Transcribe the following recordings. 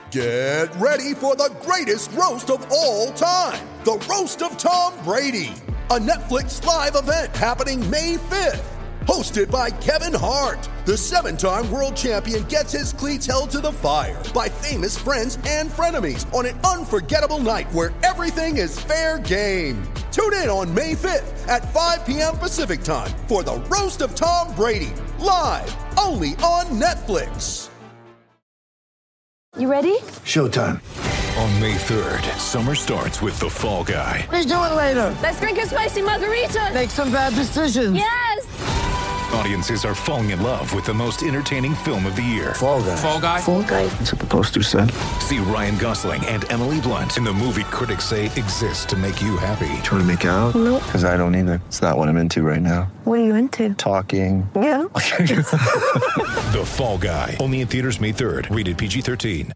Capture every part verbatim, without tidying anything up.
Get ready for the greatest roast of all time, the Roast of Tom Brady, a Netflix live event happening May fifth. Hosted by Kevin Hart, the seven-time world champion gets his cleats held to the fire by famous friends and frenemies on an unforgettable night where everything is fair game. Tune in on May fifth at five p.m. Pacific time for the Roast of Tom Brady, live only on Netflix. You ready? Showtime. On May third, summer starts with The Fall Guy. Let's do it later. Let's drink a spicy margarita. Make some bad decisions. Yes. Audiences are falling in love with the most entertaining film of the year. Fall Guy. Fall Guy? Fall Guy. That's what the poster said. See Ryan Gosling and Emily Blunt in the movie critics say exists to make you happy. Trying to make it out? Nope. Because I don't either. It's not what I'm into right now. What are you into? Talking. Yeah. The Fall Guy. Only in theaters May third. Rated P G thirteen.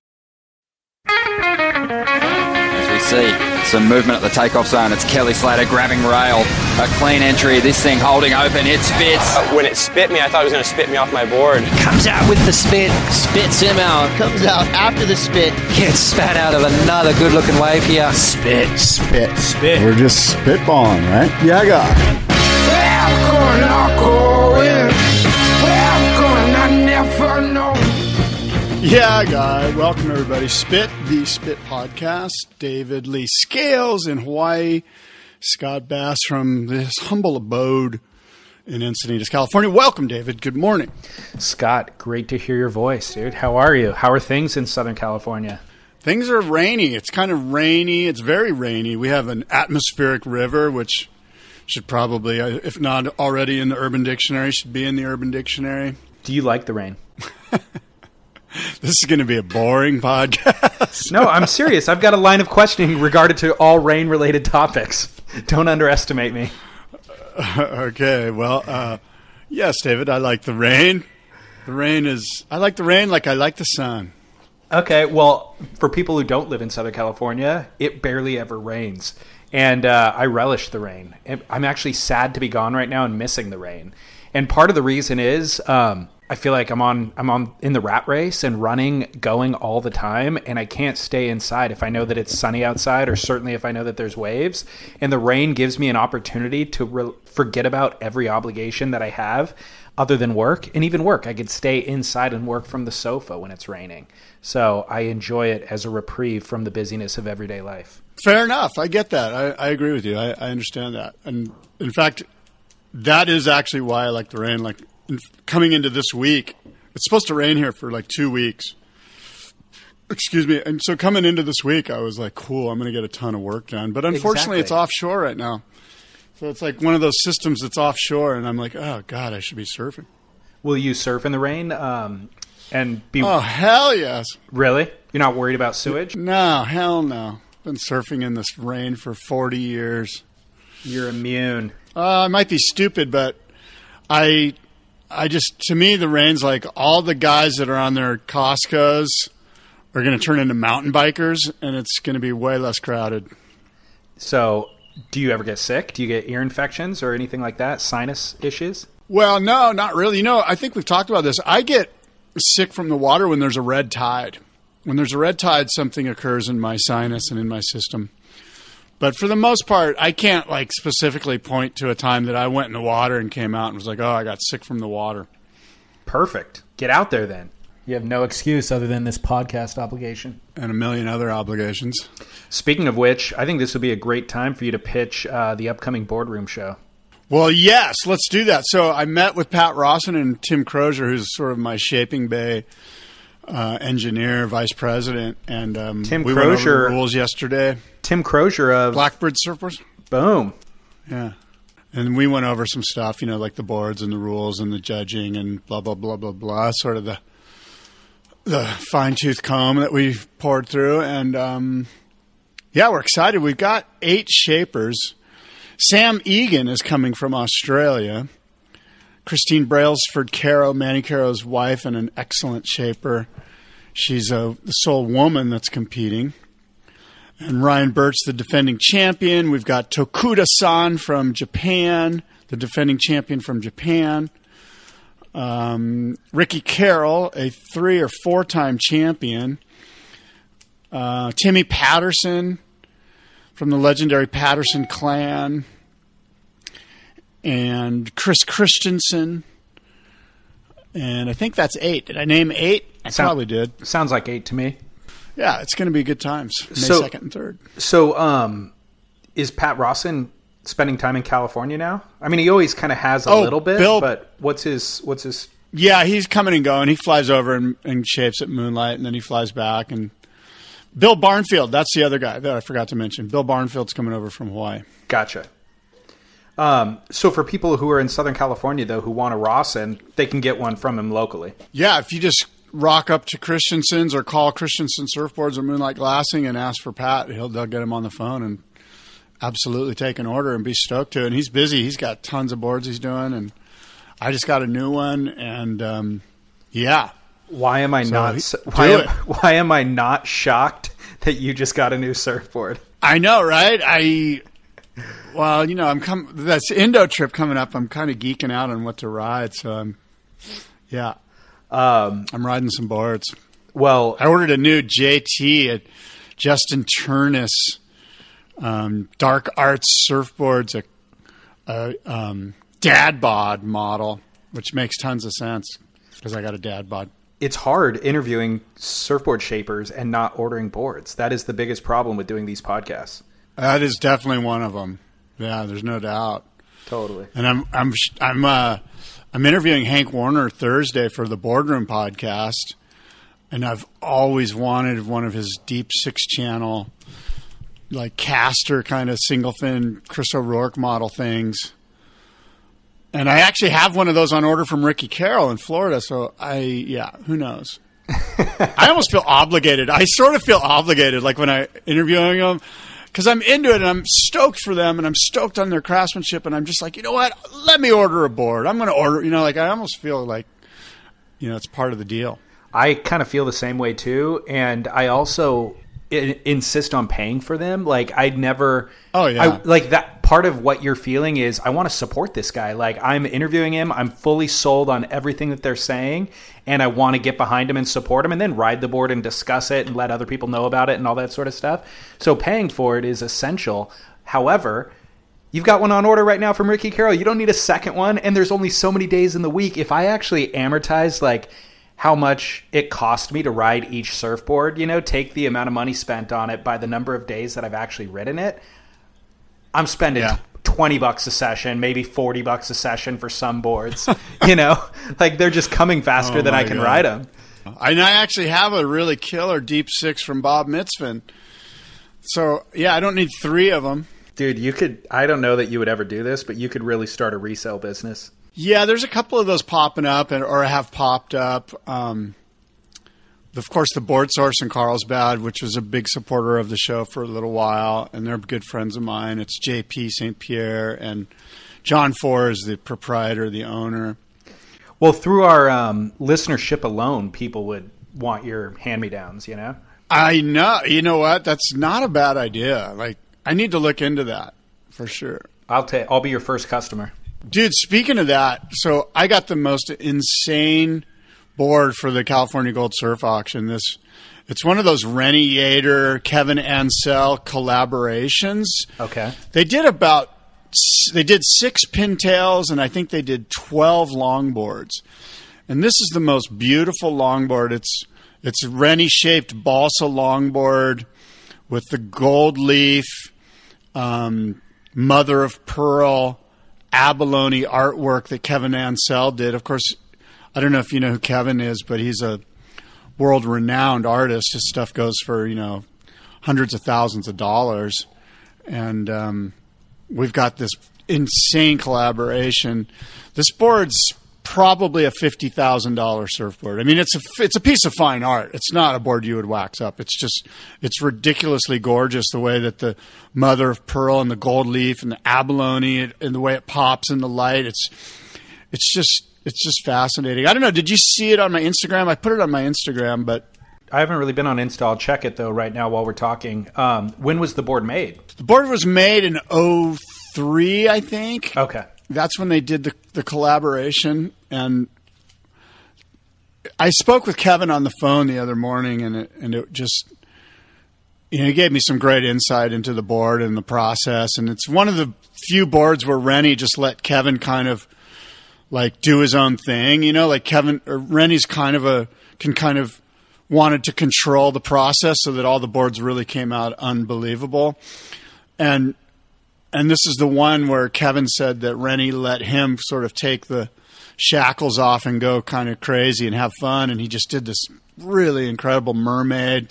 As we see some movement at the takeoff zone, it's Kelly Slater grabbing rail. A clean entry, this thing holding open, it spits. Uh, when it spit me, I thought it was going to spit me off my board. Comes out with the spit, spits him out. Comes out after the spit. Gets spat out of another good-looking wave here. Spit. Spit. Spit. We're just spitballing, right? Yeah, I got it. Where I'm going, I'll go in. Where I'm going, I never know. Yeah, guy. Welcome, everybody. Spit, the Spit Podcast. David Lee Scales in Hawaii. Scott Bass from this humble abode in Encinitas, California. Welcome, David. Good morning. Scott, great to hear your voice, dude. How are you? How are things in Southern California? Things are rainy. It's kind of rainy. It's very rainy. We have an atmospheric river, which should probably, if not already in the Urban Dictionary, should be in the Urban Dictionary. Do you like the rain? This is going to be a boring podcast. No, I'm serious. I've got a line of questioning regarded to all rain-related topics. Don't underestimate me. Uh, okay, well, uh, yes, David, I like the rain. The rain is, I like the rain like I like the sun. Okay, well, for people who don't live in Southern California, it barely ever rains. And uh, I relish the rain. I'm actually sad to be gone right now and missing the rain. And part of the reason is um, I feel like I'm on I'm on in the rat race and running, going all the time, and I can't stay inside if I know that it's sunny outside, or certainly if I know that there's waves. And the rain gives me an opportunity to re- forget about every obligation that I have other than work. And even work, I could stay inside and work from the sofa when it's raining. So I enjoy it as a reprieve from the busyness of everyday life. Fair enough. I get that. I, I agree with you. I, I understand that. And in fact, that is actually why I like the rain. Like in, coming into this week, it's supposed to rain here for like two weeks. Excuse me. And so coming into this week, I was like, cool, I'm going to get a ton of work done. But unfortunately, Exactly. It's offshore right now. So it's like one of those systems that's offshore, and I'm like, oh, God, I should be surfing. Will you surf in the rain? Um, and be Oh, hell yes. Really? You're not worried about sewage? No, hell no. Been surfing in this rain for forty years. You're immune. Uh, I might be stupid, but I, I just, to me, the rain's like all the guys that are on their Costco's are going to turn into mountain bikers, and it's going to be way less crowded. So, do you ever get sick? Do you get ear infections or anything like that? Sinus issues? Well, no, not really. You know, I think we've talked about this. I get sick from the water when there's a red tide. When there's a red tide, something occurs in my sinus and in my system. But for the most part, I can't like specifically point to a time that I went in the water and came out and was like, oh, I got sick from the water. Perfect. Get out there then. You have no excuse other than this podcast obligation. And a million other obligations. Speaking of which, I think this would be a great time for you to pitch uh, the upcoming Boardroom Show. Well, yes, let's do that. So I met with Pat Rawson and Tim Crozier, who's sort of my Shaping Bay uh, engineer, vice president. And um, Tim we Crozier, went over the rules yesterday. Tim Crozier of Blackbird Surfers. Boom. Yeah. And we went over some stuff, you know, like the boards and the rules and the judging and blah, blah, blah, blah, blah, sort of the the fine-tooth comb that we poured through. And, um, yeah, we're excited. We've got eight shapers. Sam Egan is coming from Australia. Christine Brailsford Caro, Manny Caro's wife, and an excellent shaper. She's a, the sole woman that's competing. And Ryan Burt's the defending champion. We've got Tokuda-san from Japan, the defending champion from Japan. Um, Ricky Carroll, a three or four-time champion. uh, Timmy Patterson from the legendary Patterson clan, and Chris Christensen. And I think that's eight. Did I name eight? I Sound, probably did. Sounds like eight to me. Yeah, it's going to be good times. May so, second and third. So, um, is Pat Rawson spending time in California now? I mean, he always kind of has a oh, little bit, Bill, but what's his, what's his... Yeah, he's coming and going. He flies over and, and shapes at Moonlight, and then he flies back. And Bill Barnfield, that's the other guy that I forgot to mention. Bill Barnfield's coming over from Hawaii. Gotcha. Um, so for people who are in Southern California, though, who want a Rawson, they can get one from him locally. Yeah, if you just rock up to Christensen's or call Christensen Surfboards or Moonlight Glassing and ask for Pat, he'll they'll get him on the phone and absolutely take an order and be stoked to. And he's busy. He's got tons of boards he's doing, and I just got a new one, and um, yeah. Why am I so not? He, why am, why am I not shocked that you just got a new surfboard? I know, right? I. Well, you know, I'm com- that's Indo trip coming up. I'm kind of geeking out on what to ride, so I'm, yeah, um, I'm riding some boards. Well, I ordered a new J T at Justin Turnus, um, Dark Arts surfboards, a, a um, dad bod model, which makes tons of sense because I got a dad bod. It's hard interviewing surfboard shapers and not ordering boards. That is the biggest problem with doing these podcasts. That is definitely one of them. Yeah, there's no doubt. Totally. And I'm I'm I'm uh, I'm interviewing Hank Warner Thursday for the Boardroom podcast, and I've always wanted one of his deep six channel, like caster kind of single fin Chris O'Rourke model things. And I actually have one of those on order from Ricky Carroll in Florida. So I yeah, who knows? I almost feel obligated. I sort of feel obligated, like when I interviewing them. Because I'm into it, and I'm stoked for them, and I'm stoked on their craftsmanship, and I'm just like, you know what? Let me order a board. I'm going to order, you know, like I almost feel like, you know, it's part of the deal. I kind of feel the same way, too, and I also I- insist on paying for them. Like, I'd never... Oh, yeah. I, like, that part of what you're feeling is, I want to support this guy. Like, I'm interviewing him. I'm fully sold on everything that they're saying, and I want to get behind him and support him and then ride the board and discuss it and let other people know about it and all that sort of stuff. So paying for it is essential. However, you've got one on order right now from Ricky Carroll. You don't need a second one, and there's only so many days in the week. If I actually amortize, like, how much it cost me to ride each surfboard, you know, take the amount of money spent on it by the number of days that I've actually ridden it, I'm spending yeah. twenty bucks a session, maybe forty bucks a session for some boards, you know, like they're just coming faster oh than I can God. ride them. And I actually have a really killer deep six from Bob Mitzvin. So yeah, I don't need three of them. Dude, you could, I don't know that you would ever do this, but you could really start a resale business. Yeah, there's a couple of those popping up, and or have popped up. Um, of course, the Board Source in Carlsbad, which was a big supporter of the show for a little while, and they're good friends of mine. It's J P Saint Pierre, and John Four is the proprietor, the owner. Well, through our um, listenership alone, people would want your hand-me-downs, you know? I know. You know what? That's not a bad idea. Like, I need to look into that for sure. I'll ta- I'll be your first customer. Dude, speaking of that, so I got the most insane board for the California Gold Surf Auction. This, it's one of those Rennie Yater, Kevin Ansell collaborations. Okay. They did about, they did six pintails, and I think they did twelve longboards. And this is the most beautiful longboard. It's it's a Rennie-shaped balsa longboard with the gold leaf, um, mother of pearl, abalone artwork that Kevin Ansell did. Of course, I don't know if you know who Kevin is, but he's a world-renowned artist. His stuff goes for, you know, hundreds of thousands of dollars. And um, we've got this insane collaboration. This board's probably a fifty thousand dollars surfboard. I mean, it's a, it's a piece of fine art. It's not a board you would wax up. It's just, it's ridiculously gorgeous the way that the mother of pearl and the gold leaf and the abalone and the way it pops in the light. It's, it's just, it's just fascinating. I don't know. Did you see it on my Instagram? I put it on my Instagram, but I haven't really been on Insta. I'll check it, though, right now while we're talking. Um, when was the board made? The board was made in oh three, I think. Okay. That's when they did the, the collaboration. And I spoke with Kevin on the phone the other morning, and it, and it just you know, he gave me some great insight into the board and the process. And it's one of the few boards where Rennie just let Kevin kind of like do his own thing. You know, like Kevin or Rennie's kind of a can kind of wanted to control the process so that all the boards really came out unbelievable. And and this is the one where Kevin said that Rennie let him sort of take the shackles off and go kind of crazy and have fun. And he just did this really incredible mermaid.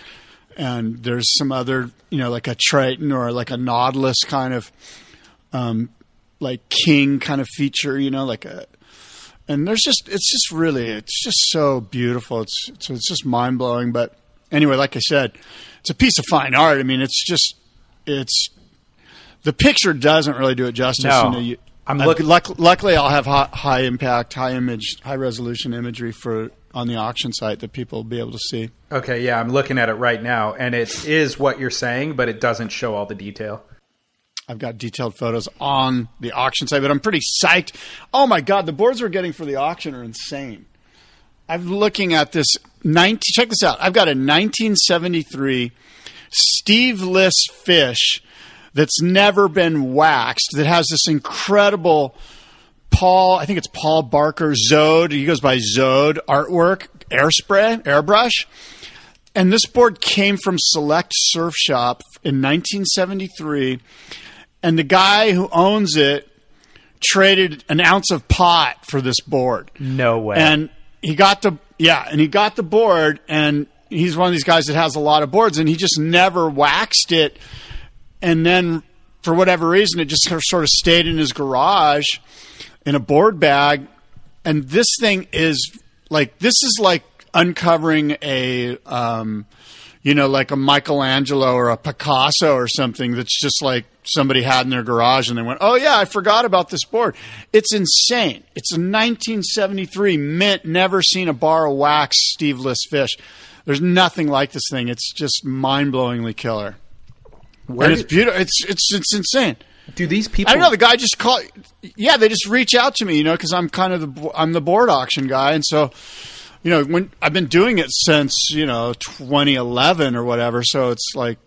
And there's some other, you know, like a Triton or like a Nautilus kind of, um, like king kind of feature, you know, like a, and there's just, it's just really, it's just so beautiful. It's, it's, it's just mind blowing. But anyway, like I said, it's a piece of fine art. I mean, it's just, it's, the picture doesn't really do it justice. No. You know, you, I'm I've- looking. luck- luckily I'll have high, high impact, high image, high resolution imagery for, on the auction site that people will be able to see. Okay, yeah, I'm looking at it right now, and it is what you're saying, but it doesn't show all the detail. I've got detailed photos on the auction site, but I'm pretty psyched. Oh my God, the boards we're getting for the auction are insane. I'm looking at this nineteen. Check this out. I've got a nineteen seventy-three Steveless fish that's never been waxed. That has this incredible Paul. I think it's Paul Barker Zode. He goes by Zode artwork, airspray, airbrush. And this board came from Select Surf Shop in nineteen seventy-three. And the guy who owns it traded an ounce of pot for this board. No way. And he got the yeah, and he got the board, and he's one of these guys that has a lot of boards, and he just never waxed it. And then for whatever reason, it just sort of stayed in his garage in a board bag. And this thing is like, this is like uncovering a, um, you know, like a Michelangelo or a Picasso or something that's just like somebody had in their garage and they went, oh yeah, I forgot about this board. It's insane. It's a nineteen seventy-three mint, never seen a bar of wax Steveless fish. There's nothing like this thing. It's just mind-blowingly killer. Where and it's did- beautiful. It's, it's, it's insane. Do these people? I don't know. The guy just called. Yeah, they just reach out to me, you know, because I'm kind of the I'm the board auction guy, and so, you know, when I've been doing it since you know twenty eleven or whatever. So it's like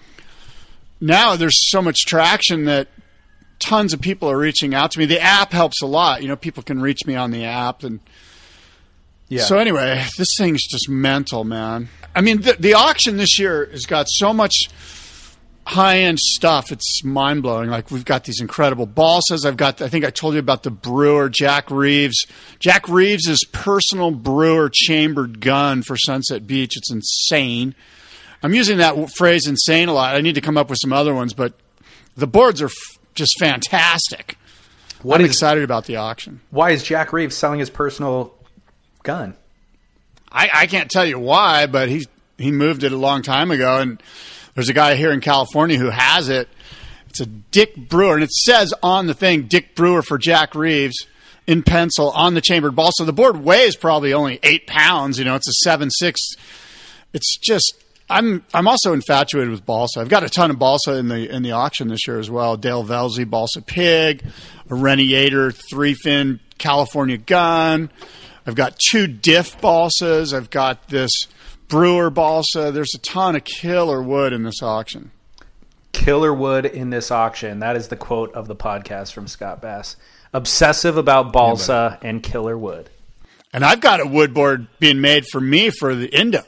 now there's so much traction that tons of people are reaching out to me. The app helps a lot. You know, people can reach me on the app, and Yeah. so anyway, this thing's just mental, man. I mean, the, the auction this year has got so much high-end stuff. It's mind-blowing. Like, we've got these incredible balsas. I've got, I think I told you about the brewer, Jack Reeves. Jack Reeves' personal brewer chambered gun for Sunset Beach. It's insane. I'm using that phrase insane a lot. I need to come up with some other ones, but the boards are f- just fantastic. What I'm is- excited about the auction. Why is Jack Reeves selling his personal gun? I, I can't tell you why, but he he moved it a long time ago, and there's a guy here in California who has it. It's a Dick Brewer, and it says on the thing, Dick Brewer for Jack Reeves in pencil on the chambered ball. So the board weighs probably only eight pounds. You know, it's a seven six. It's just, I'm I'm also infatuated with balsa. I've got a ton of balsa in the in the auction this year as well. Dale Velzy balsa pig, a Reniator three fin California gun. I've got two diff balsas. I've got this Brewer balsa. There's a ton of killer wood in this auction. Killer wood in this auction. That is the quote of the podcast from Scott Bass. Obsessive about balsa and killer wood. And I've got a wood board being made for me for the Indo.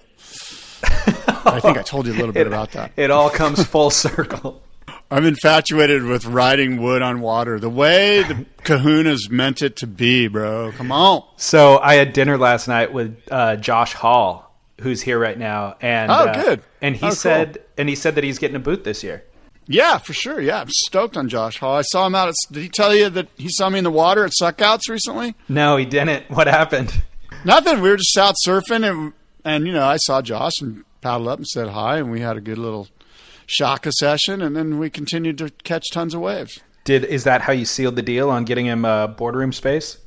I think I told you a little bit It- about that. It all comes full circle. I'm infatuated with riding wood on water. The way the Kahuna's meant it to be, bro. Come on. So I had dinner last night with uh, Josh Hall, who's here right now, and Oh, uh, good. And he Oh, cool. said, and he said that he's getting a booth this year. Yeah, for sure. Yeah, I'm stoked on Josh Hall. I saw him out at. Did he tell you that he saw me in the water at Suckouts recently? No, he didn't. What happened? Nothing. We were just out surfing, and and you know, I saw Josh and paddled up and said hi, and we had a good little shaka session, and then we continued to catch tons of waves. Did is that how you sealed the deal on getting him uh, boardroom space?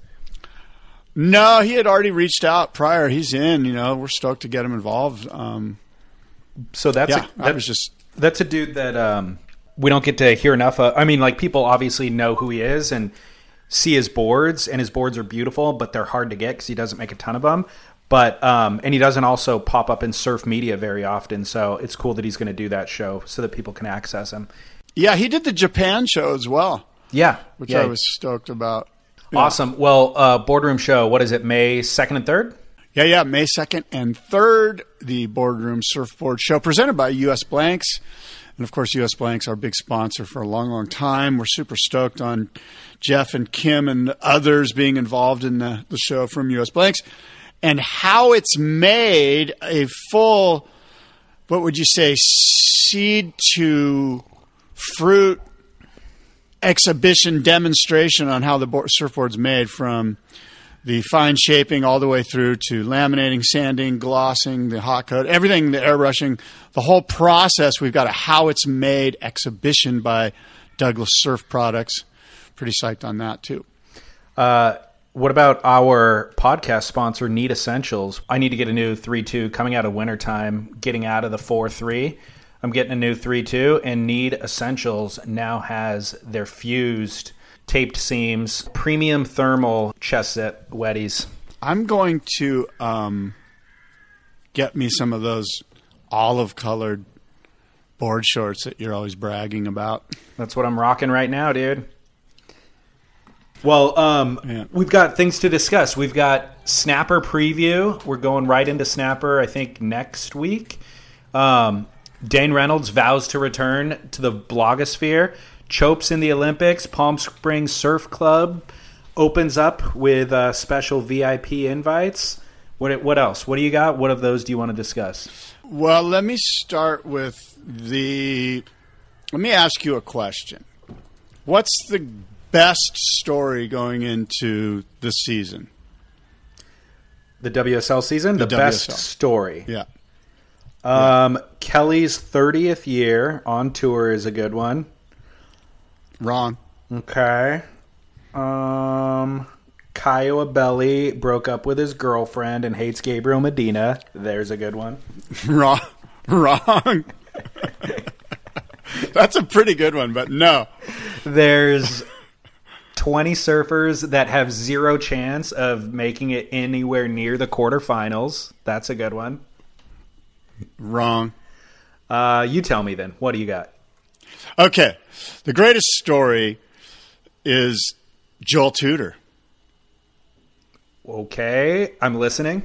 No, he had already reached out prior. He's in. You know, we're stoked to get him involved. Um, So that's yeah, a, I that- was just. that's a dude that um, we don't get to hear enough of. I mean, like, people obviously know who he is and see his boards, and his boards are beautiful, but they're hard to get because he doesn't make a ton of them. But um, and he doesn't also pop up in surf media very often, so it's cool that he's going to do that show so that people can access him. Yeah, he did the Japan show as well. Yeah, which yeah. I was stoked about. Yeah. Awesome. Well, uh, Boardroom Show, what is it, May second and third? Yeah, yeah, May second and third, the Boardroom Surfboard Show presented by U S Blanks. And, of course, U S Blanks, our big sponsor for a long, long time. We're super stoked on Jeff and Kim and others being involved in the, the show from U S Blanks. And how it's made a full, what would you say, seed to fruit exhibition demonstration on how the board, surfboard's made, from the fine shaping all the way through to laminating, sanding, glossing, the hot coat, everything, the airbrushing, the whole process. We've got a how it's made exhibition by Douglas Surf Products. Pretty psyched on that too. Uh, what about our podcast sponsor, Need Essentials? I need to get a new three two coming out of wintertime, getting out of the four three. I'm getting a new three two, and Need Essentials now has their fused taped seams, premium thermal chest set wetties. I'm going to um, get me some of those olive-colored board shorts that you're always bragging about. That's what I'm rocking right now, dude. Well, um, yeah. we've got things to discuss. We've got Snapper preview. We're going right into Snapper, I think, next week. Um, Dane Reynolds vows to return to the blogosphere. Chopes in the Olympics. Palm Springs Surf Club opens up with uh, special V I P invites. What what else? What do you got? What of those do you want to discuss? Well, let me start with the... Let me ask you a question. What's the best story going into the season? The W S L season? The, the best story. Yeah. Um, yeah. Kelly's thirtieth year on tour is a good one. Wrong. Okay. Um, Caio Abelli broke up with his girlfriend and hates Gabriel Medina. There's a good one. Wrong. Wrong. That's a pretty good one, but no. There's twenty surfers that have zero chance of making it anywhere near the quarterfinals. That's a good one. Wrong. Uh, you tell me then. What do you got? Okay. The greatest story is Joel Tudor. Okay. I'm listening.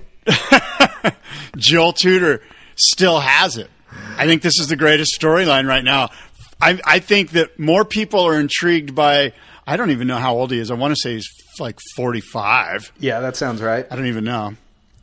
Joel Tudor still has it. I think this is the greatest storyline right now. I, I think that more people are intrigued by... I don't even know how old he is. I want to say he's like forty-five. Yeah, that sounds right. I don't even know.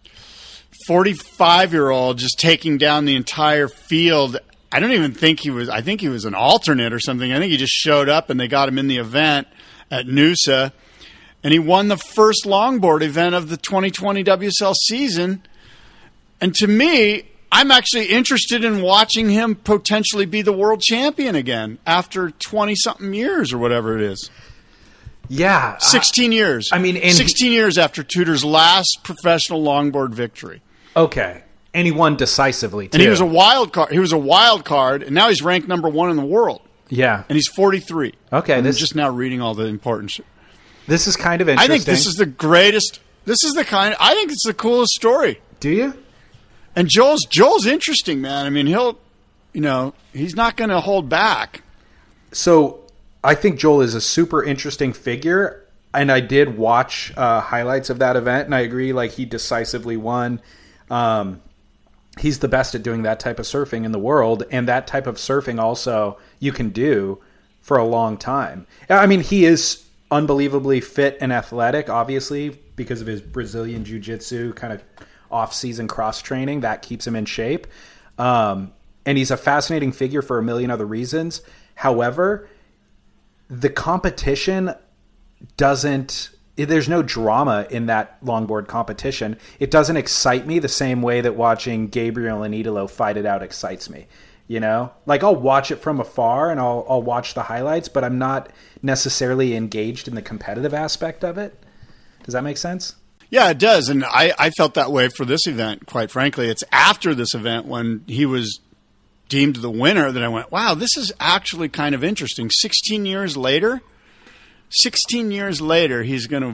forty-five-year-old just taking down the entire field. I don't even think he was, I think he was an alternate or something. I think he just showed up and they got him in the event at Noosa. And he won the first longboard event of the twenty twenty W S L season. And to me, I'm actually interested in watching him potentially be the world champion again after twenty-something years or whatever it is. Yeah. sixteen years. I mean, and sixteen he, years after Tudor's last professional longboard victory. Okay. And he won decisively, too. And he was a wild card. He was a wild card, and now he's ranked number one in the world. Yeah. And he's forty-three. Okay. I'm this, just now reading all the important shit. This is kind of interesting. I think this is the greatest. This is the kind. I think it's the coolest story. Do you? And Joel's Joel's interesting, man. I mean, he'll, you know, he's not going to hold back. So I think Joel is a super interesting figure, and I did watch uh, highlights of that event, and I agree. Like, he decisively won. Um, he's the best at doing that type of surfing in the world, and that type of surfing also you can do for a long time. I mean, he is unbelievably fit and athletic, obviously, because of his Brazilian jiu-jitsu kind of off-season cross-training. That keeps him in shape. Um, and he's a fascinating figure for a million other reasons. However, the competition doesn't... There's no drama in that longboard competition. It doesn't excite me the same way that watching Gabriel and Idolo fight it out excites me. You know, like I'll watch it from afar and I'll I'll watch the highlights, but I'm not necessarily engaged in the competitive aspect of it. Does that make sense? Yeah, it does. And I, I felt that way for this event, quite frankly. It's after this event when he was deemed the winner that I went, wow, this is actually kind of interesting. sixteen years later, sixteen years later, he's going to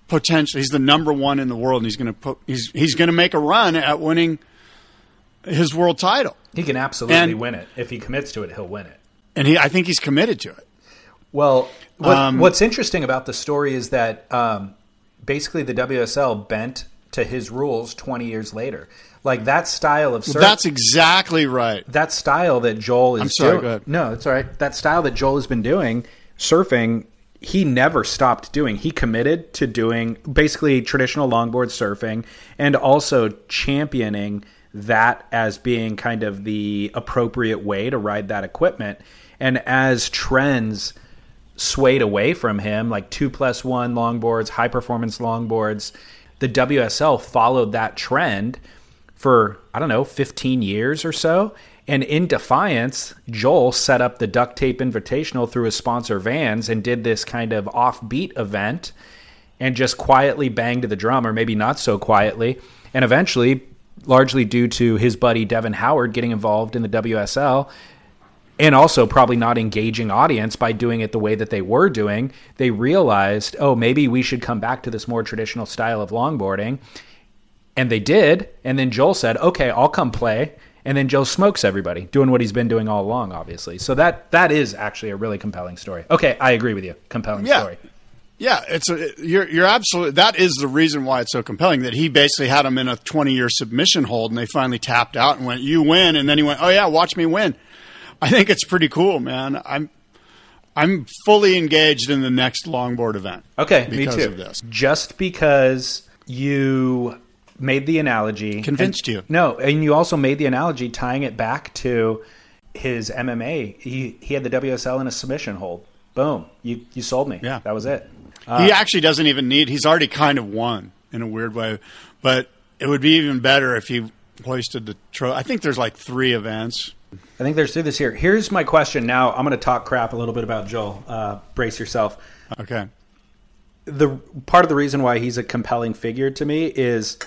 potential. He's the number one in the world, and he's going to put. He's he's going to make a run at winning his world title. He can absolutely And- win it. If he commits to it, he'll win it. And he, I think he's committed to it. Well, what, Um, what's interesting about the story is that um, basically the W S L bent to his rules twenty years later. Like that style of surf, That's exactly right. that style that Joel is I'm sorry, doing. go ahead. No, it's all right. That style that Joel has been doing, surfing, he never stopped doing. He committed to doing basically traditional longboard surfing and also championing that as being kind of the appropriate way to ride that equipment. And as trends swayed away from him, like two plus one longboards, high performance longboards, the W S L followed that trend for, I don't know, fifteen years or so. And in defiance, Joel set up the Duct Tape Invitational through his sponsor Vans and did this kind of offbeat event and just quietly banged the drum, or maybe not so quietly. And eventually, largely due to his buddy Devin Howard getting involved in the W S L, and also probably not engaging audience by doing it the way that they were doing, they realized, oh, maybe we should come back to this more traditional style of longboarding. And they did. And then Joel said, okay, I'll come play. And then Joe smokes everybody, doing what he's been doing all along, obviously. So that that is actually a really compelling story. Okay, I agree with you. Compelling Yeah. story. Yeah, it's a, you're you're absolutely. That is the reason why it's so compelling. That he basically had him in a twenty year submission hold, and they finally tapped out and went, "You win," and then he went, "Oh yeah, watch me win." I think it's pretty cool, man. I'm I'm fully engaged in the next longboard event. Okay, because me too. Of this. Just because you made the analogy, Convinced and, you. No, and you also made the analogy tying it back to his M M A. He he had the W S L in a submission hold. Boom, you you sold me. Yeah, that was it. Uh, he actually doesn't even need. He's already kind of won in a weird way, but it would be even better if he hoisted the trophy. I think there's like three events. I think there's through this here. Here's my question. Now I'm going to talk crap a little bit about Joel. Uh, brace yourself. Okay. The part of the reason why he's a compelling figure to me is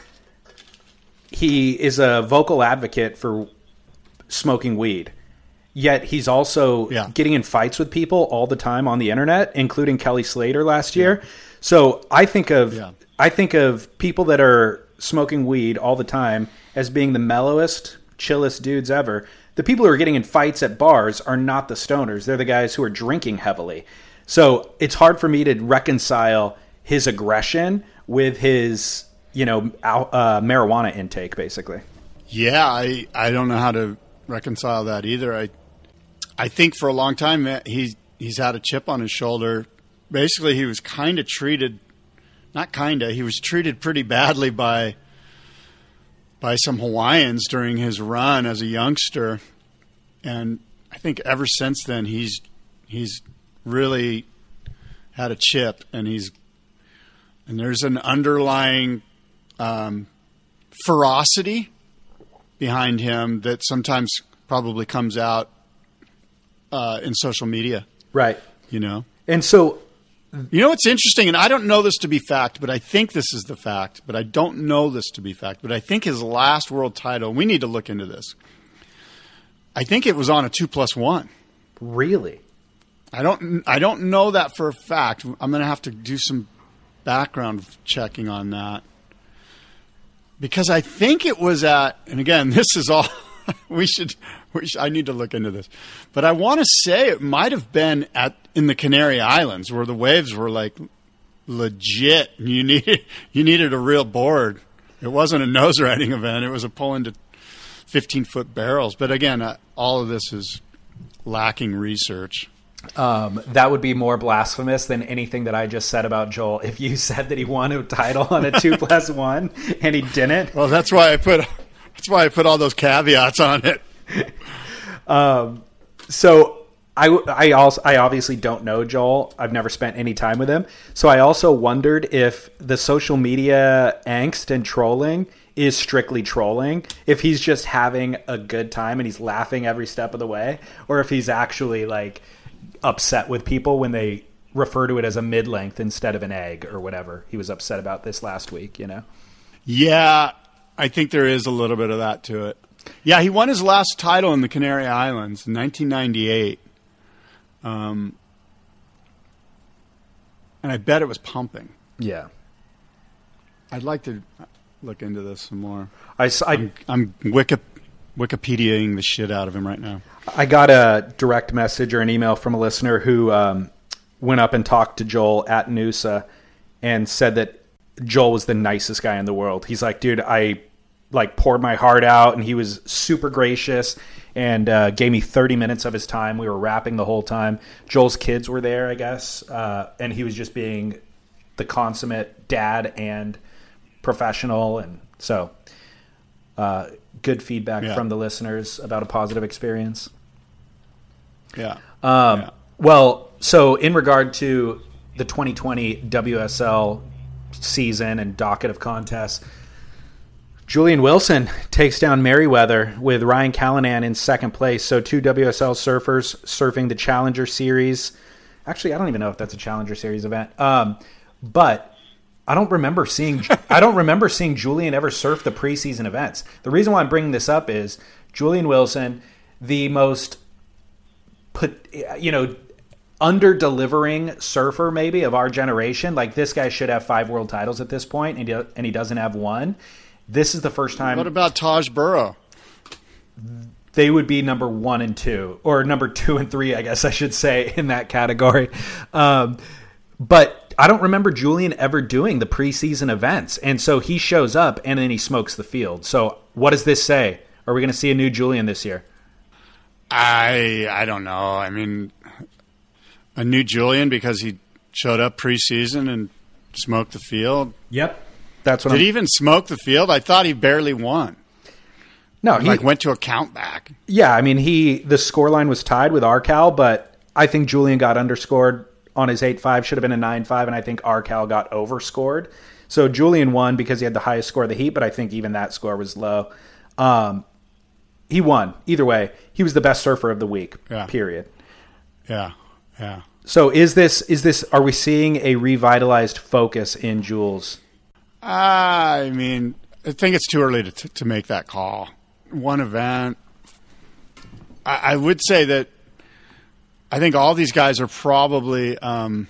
he is a vocal advocate for smoking weed. Yet he's also Yeah. getting in fights with people all the time on the internet, including Kelly Slater last year. So I think of Yeah. I think of people that are smoking weed all the time as being the mellowest, chillest dudes ever. The people who are getting in fights at bars are not the stoners. They're the guys who are drinking heavily. So it's hard for me to reconcile his aggression with his, you know, al- uh, marijuana intake, basically. Yeah, I I don't know how to reconcile that either. I I think for a long time eh, he's he's had a chip on his shoulder. Basically, he was kind of treated, not kind of, he was treated pretty badly by by some Hawaiians during his run as a youngster, and I think ever since then he's he's really had a chip, and he's and there's an underlying um, ferocity behind him that sometimes probably comes out uh, in social media. Right. You know? And so, you know what's interesting, and I don't know this to be fact, but I think this is the fact, but I don't know this to be fact, but I think his last world title, we need to look into this. I think it was on a two plus one. Really? I don't I don't know that for a fact. I'm going to have to do some background checking on that. Because I think it was at, and again, this is all, we should, we should, I need to look into this. But I want to say it might have been at in the Canary Islands where the waves were like legit. You needed, you needed a real board. It wasn't a nose riding event. It was a pull into fifteen-foot barrels. But again, uh, all of this is lacking research. Um, that would be more blasphemous than anything that I just said about Joel. If you said that he won a title on a two plus one and he didn't, well, that's why I put that's why I put all those caveats on it. Um, so I, I also I obviously don't know Joel. I've never spent any time with him. So I also wondered if the social media angst and trolling is strictly trolling, if he's just having a good time and he's laughing every step of the way, or if he's actually like upset with people when they refer to it as a mid-length instead of an egg or whatever he was upset about this last week, you know? Yeah, I think there is a little bit of that to it. Yeah, he won his last title in the Canary Islands in nineteen ninety-eight. Um, and I bet it was pumping. Yeah. I'd like to look into this some more. I, I, I'm, I'm Wiki, Wikipediaing the shit out of him right now. I got a direct message or an email from a listener who um, went up and talked to Joel at N U S A and said that Joel was the nicest guy in the world. He's like, dude, I like poured my heart out, and he was super gracious and uh, gave me thirty minutes of his time. We were rapping the whole time. Joel's kids were there, I guess, uh, and he was just being the consummate dad and professional. And so uh, good feedback yeah. from the listeners about a positive experience. Yeah. Um, yeah. Well, so in regard to the twenty twenty W S L season and docket of contests, Julian Wilson takes down Merriweather with Ryan Callanan in second place. So two W S L surfers surfing the Challenger Series. Actually, I don't even know if that's a Challenger Series event. Um, but I don't remember seeing I don't remember seeing Julian ever surf the preseason events. The reason why I'm bringing this up is Julian Wilson, the most put you know under-delivering surfer maybe of our generation. Like, this guy should have five world titles at this point, and he, and he doesn't have one. This is the first time. What about Taj Burrow? They would be number one and two, or number two and three, I guess I should say, in that category. Um, but I don't remember Julian ever doing the preseason events. And so he shows up and then he smokes the field. So what does this say? Are we going to see a new Julian this year? I I don't know. I mean, a new Julian because he showed up preseason and smoked the field. Yep. That's what Did I'm... he even smoke the field? I thought he barely won. No, he he like went to a count back. Yeah, I mean, he the scoreline was tied with Arcal, but I think Julian got underscored on his eight five, should have been a nine five, and I think Arcal got overscored. So Julian won because he had the highest score of the heat, but I think even that score was low. Um, he won. Either way, he was the best surfer of the week, yeah. period. Yeah, yeah. So is this, is this? Are we seeing a revitalized focus in Jules? I mean, I think it's too early to t- to make that call. One event. I, I would say that I think all these guys are probably, um,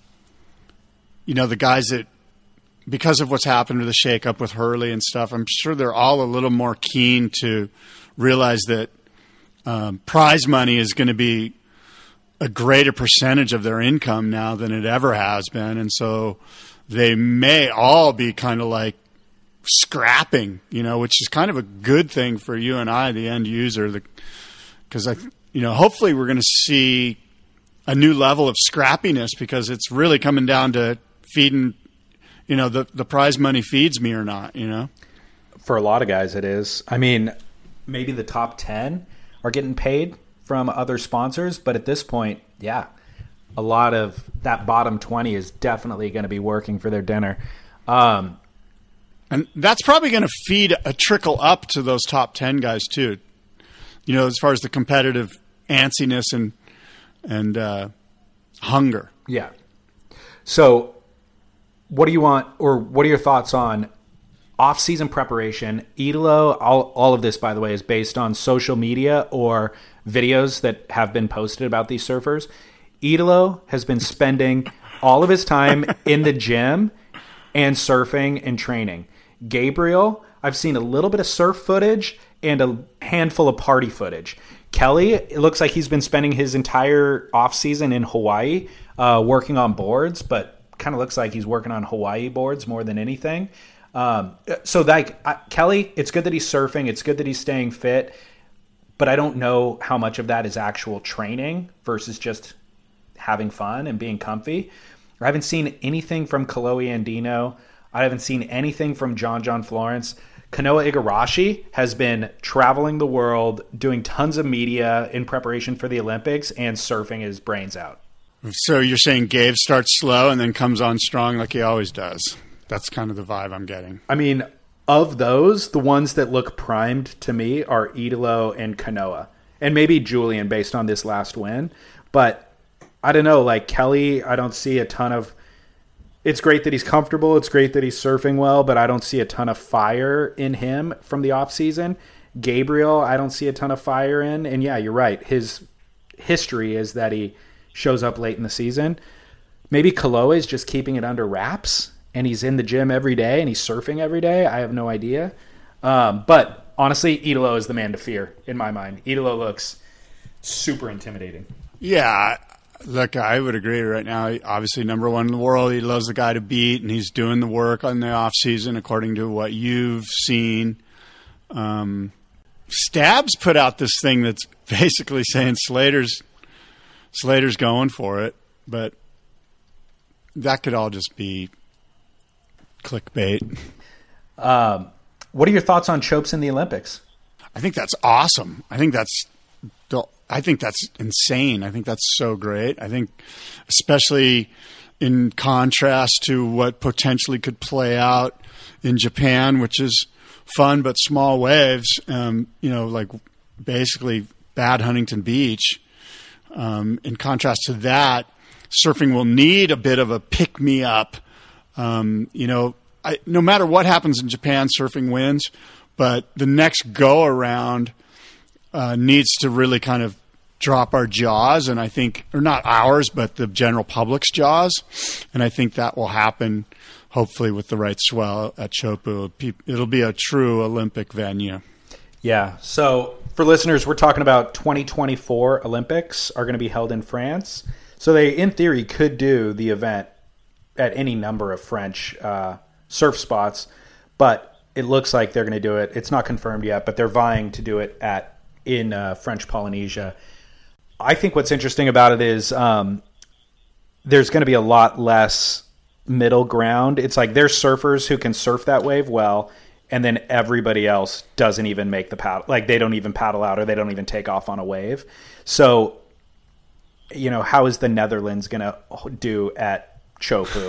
you know, the guys that, because of what's happened with the shakeup with Hurley and stuff, I'm sure they're all a little more keen to realize that um, prize money is going to be a greater percentage of their income now than it ever has been. And so they may all be kind of like scrapping, you know, which is kind of a good thing for you and I, the end user, the, because I, you know, hopefully we're going to see a new level of scrappiness because it's really coming down to feeding, you know, the, the prize money feeds me or not, you know? For a lot of guys, it is. I mean, maybe the top ten are getting paid from other sponsors, but at this point, yeah, a lot of that bottom twenty is definitely going to be working for their dinner. Um, and that's probably going to feed a trickle up to those top ten guys too. You know, as far as the competitive antsiness and and uh, hunger. Yeah. So what do you want, or what are your thoughts on off-season preparation? Idolo, all, all of this, by the way, is based on social media or videos that have been posted about these surfers. Idolo has been spending all of his time in the gym and surfing and training. Gabriel, I've seen a little bit of surf footage and a handful of party footage. Kelly, it looks like he's been spending his entire off-season in Hawaii uh, working on boards, but kind of looks like he's working on Hawaii boards more than anything. Um, so like uh, Kelly, it's good that he's surfing. It's good that he's staying fit, but I don't know how much of that is actual training versus just having fun and being comfy. I haven't seen anything from Kalohe Andino. I haven't seen anything from John John Florence. Kanoa Igarashi has been traveling the world, doing tons of media in preparation for the Olympics, and surfing his brains out. So you're saying Gabe starts slow and then comes on strong like he always does. That's kind of the vibe I'm getting. I mean, of those, the ones that look primed to me are Idolo and Kanoa. And maybe Julian based on this last win. But I don't know, like Kelly, I don't see a ton of... It's great that he's comfortable. It's great that he's surfing well, but I don't see a ton of fire in him from the offseason. Gabriel, I don't see a ton of fire in. And yeah, you're right. His history is that he shows up late in the season. Maybe Kalohe is just keeping it under wraps and he's in the gym every day and he's surfing every day. I have no idea. Um, but honestly, Idolo is the man to fear in my mind. Idolo looks super intimidating. Yeah, look, I would agree right now. Obviously, number one in the world. He loves the guy to beat, and he's doing the work on the off season according to what you've seen. Um, Stabs put out this thing that's basically saying Slater's Slater's going for it, but that could all just be clickbait. Um, what are your thoughts on Chopes in the Olympics? I think that's awesome. I think that's I think that's insane. I think that's so great. I think especially in contrast to what potentially could play out in Japan, which is fun but small waves, um, you know, like basically bad Huntington Beach. Um, in contrast to that, surfing will need a bit of a pick-me-up. Um, you know, I, no matter what happens in Japan, surfing wins, but the next go-around uh, needs to really kind of drop our jaws, and I think, or not ours, but the general public's jaws, and I think that will happen hopefully with the right swell at Chopu. It'll be a true Olympic venue. Yeah, so for listeners, we're talking about twenty twenty-four Olympics are going to be held in France. So they, in theory, could do the event at any number of French uh, surf spots, but it looks like they're going to do it. It's not confirmed yet, but they're vying to do it at in uh, French Polynesia. I think what's interesting about it is um, there's going to be a lot less middle ground. It's like there's surfers who can surf that wave well, and then everybody else doesn't even make the paddle. Like they don't even paddle out or they don't even take off on a wave. So, you know, how is the Netherlands going to do at Chopu?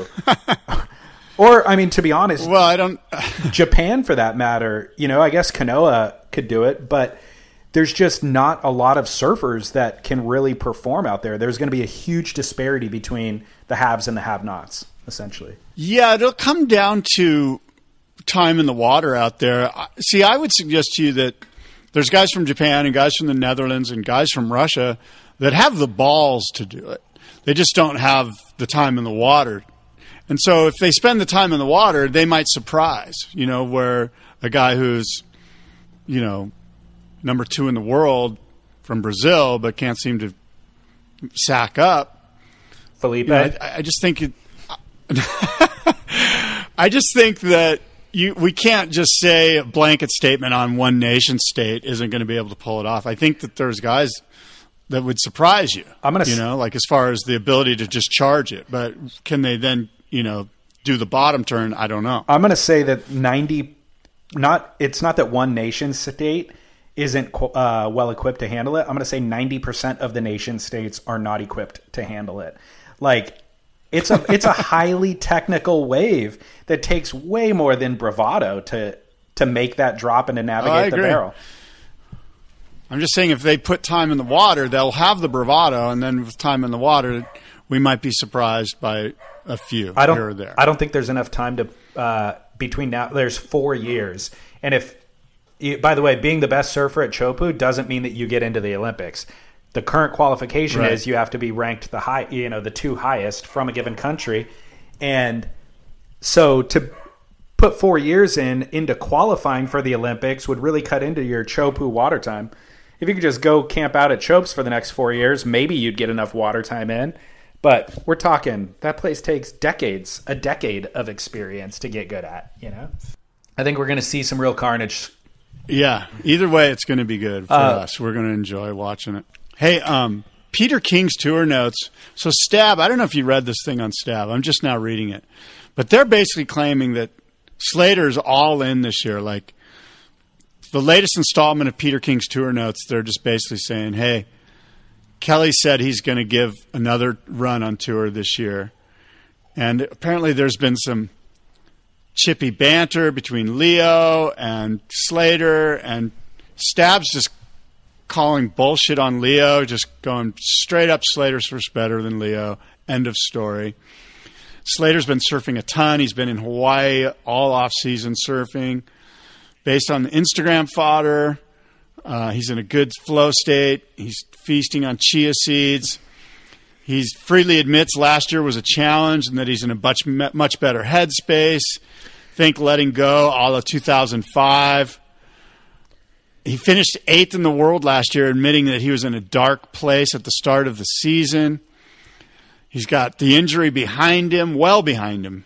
Or, I mean, to be honest, well, I don't. Japan, for that matter, you know, I guess Kanoa could do it, but there's just not a lot of surfers that can really perform out there. There's going to be a huge disparity between the haves and the have-nots, essentially. Yeah, it'll come down to time in the water out there. See, I would suggest to you that there's guys from Japan and guys from the Netherlands and guys from Russia that have the balls to do it. They just don't have the time in the water. And so if they spend the time in the water, they might surprise, you know, where a guy who's, you know, number two in the world from Brazil but can't seem to sack up. Felipe. You know, I, I just think it, I just think that you we can't just say a blanket statement on one nation state isn't going to be able to pull it off. I think that there's guys that would surprise you. I'm gonna you know, like as far as the ability to just charge it, but can they then, you know, do the bottom turn? I don't know. I'm going to say that ninety, not it's not that one nation state isn't uh, well equipped to handle it. I'm going to say ninety percent of the nation states are not equipped to handle it. Like it's a it's a highly technical wave that takes way more than bravado to to make that drop and to navigate oh, the barrel. I'm just saying if they put time in the water, they'll have the bravado, and then with time in the water, we might be surprised by a few I don't, here or there. I don't think there's enough time to uh, between now. There's four years, and if you, by the way, being the best surfer at Chopu doesn't mean that you get into the Olympics. The current qualification right. is you have to be ranked the high, you know, the two highest from a given country, and so to put four years in into qualifying for the Olympics would really cut into your Chopu water time. If you could just go camp out at Chopes for the next four years, maybe you'd get enough water time in. But we're talking, that place takes decades, a decade of experience to get good at, you know? I think we're going to see some real carnage. Yeah. Either way, it's going to be good for uh, us. We're going to enjoy watching it. Hey, um, Peter King's tour notes. So Stab, I don't know if you read this thing on Stab. I'm just now reading it. But they're basically claiming that Slater's all in this year. Like, the latest installment of Peter King's tour notes, they're just basically saying, hey, Kelly said he's going to give another run on tour this year. And apparently there's been some chippy banter between Leo and Slater, and Stab's just calling bullshit on Leo, just going straight up Slater's first better than Leo. End of story. Slater's been surfing a ton. He's been in Hawaii all off-season surfing. Based on the Instagram fodder, uh, he's in a good flow state. He's feasting on chia seeds. He freely admits last year was a challenge and that he's in a much much better headspace. Think letting go, a la two thousand five. He finished eighth in the world last year, admitting that he was in a dark place at the start of the season. He's got the injury behind him, well behind him.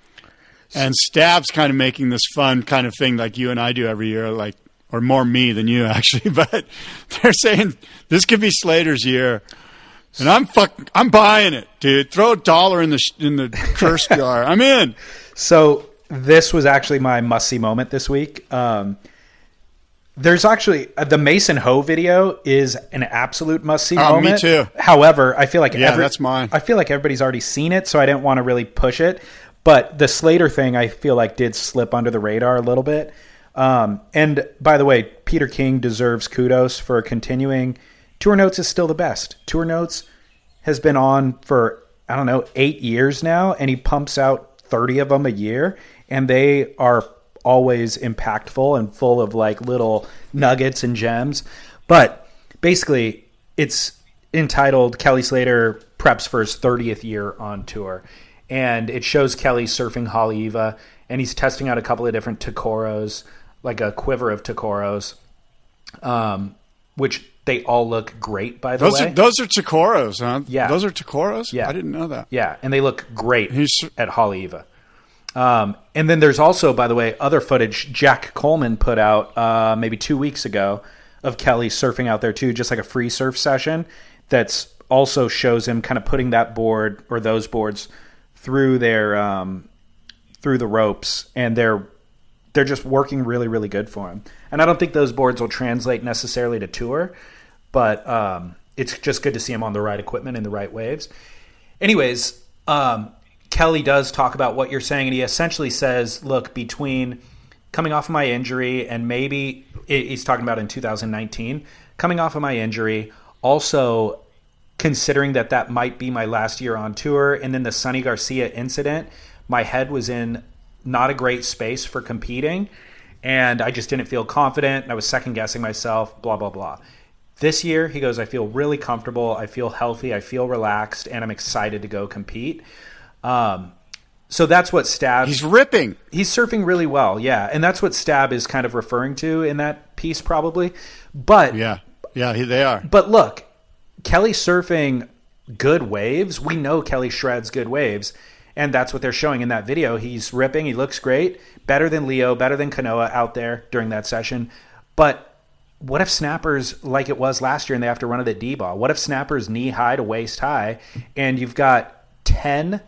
And Stab's kind of making this fun kind of thing like you and I do every year, like, or more me than you, actually. But they're saying this could be Slater's year. And I'm fuck, I'm buying it, dude. Throw a dollar in the in the curse jar. I'm in. So this was actually my must-see moment this week. Um, there's actually uh, the Mason Ho video is an absolute must-see oh, moment. Me too. However, I feel like yeah, every, that's mine. I feel like everybody's already seen it, so I didn't want to really push it. But the Slater thing, I feel like did slip under the radar a little bit. Um, and by the way, Peter King deserves kudos for continuing. Tour Notes is still the best. Tour Notes has been on for, I don't know, eight years now, and he pumps out thirty of them a year, and they are always impactful and full of like little nuggets and gems. But basically, it's entitled Kelly Slater Preps for his thirtieth year on tour. And it shows Kelly surfing Haleiwa, and he's testing out a couple of different Tocoros, like a quiver of Tocoros, um, which they all look great, by the those way. Are, those are Tocoros, huh? Yeah. Those are Tocoros? Yeah. I didn't know that. Yeah, and they look great He's, at Haleiwa. Um, and then there's also, by the way, other footage Jack Coleman put out uh, maybe two weeks ago of Kelly surfing out there too, just like a free surf session that's also shows him kind of putting that board or those boards through their um, through the ropes, and they're they're just working really, really good for him. And I don't think those boards will translate necessarily to tour, but um, it's just good to see him on the right equipment in the right waves. Anyways, um, Kelly does talk about what you're saying, and he essentially says, look, between coming off of my injury and maybe he's talking about in two thousand nineteen, coming off of my injury, also considering that that might be my last year on tour, and then the Sonny Garcia incident, my head was in not a great space for competing, and I just didn't feel confident, and I was second-guessing myself, blah, blah, blah. This year, he goes, I feel really comfortable, I feel healthy, I feel relaxed, and I'm excited to go compete. Um, so that's what Stab... He's ripping. He's surfing really well, yeah, and that's what Stab is kind of referring to in that piece probably. But Yeah, yeah, they are. But look, Kelly surfing good waves. We know Kelly shreds good waves, and that's what they're showing in that video. He's ripping. He looks great. Better than Leo, better than Kanoa out there during that session. But what if Snapper's like it was last year and they have to run it at D-ball? What if Snapper's knee high to waist high and you've got ten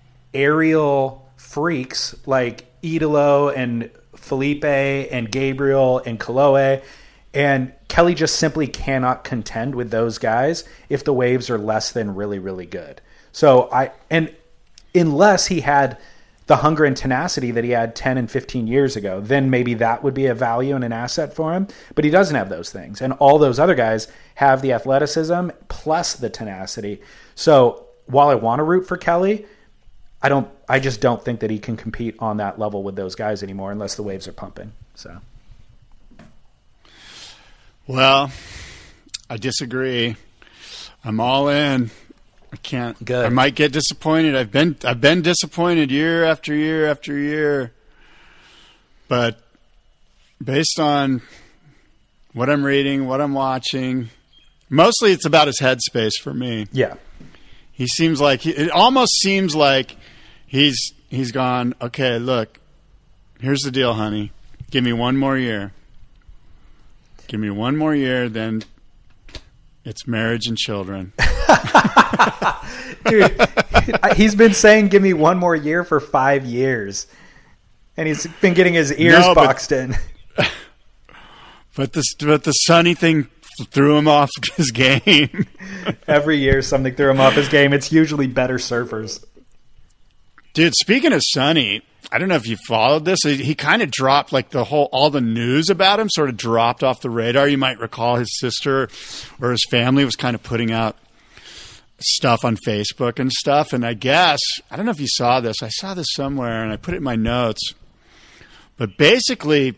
aerial freaks like Idolo and Felipe and Gabriel and Kaloe, and Kelly just simply cannot contend with those guys if the waves are less than really, really good. So I, and unless he had the hunger and tenacity that he had ten and fifteen years ago, then maybe that would be a value and an asset for him. But he doesn't have those things. And all those other guys have the athleticism plus the tenacity. So while I want to root for Kelly, I don't, I just don't think that he can compete on that level with those guys anymore unless the waves are pumping. So. Well, I disagree. I'm all in. I can't. Good. I might get disappointed. I've been I've been disappointed year after year after year. But based on what I'm reading, what I'm watching, mostly it's about his headspace for me. Yeah. He seems like he, it almost seems like he's he's gone, okay, look, here's the deal, honey. Give me one more year. Give me one more year, then it's marriage and children. Dude, he's been saying give me one more year for five years. And he's been getting his ears no, boxed but, in. But the, but the Sonny thing threw him off his game. Every year something threw him off his game. It's usually better surfers. Dude, speaking of Sonny, I don't know if you followed this. He, he kind of dropped like the whole, all the news about him sort of dropped off the radar. You might recall his sister or his family was kind of putting out stuff on Facebook and stuff. And I guess, I don't know if you saw this. I saw this somewhere and I put it in my notes. But basically,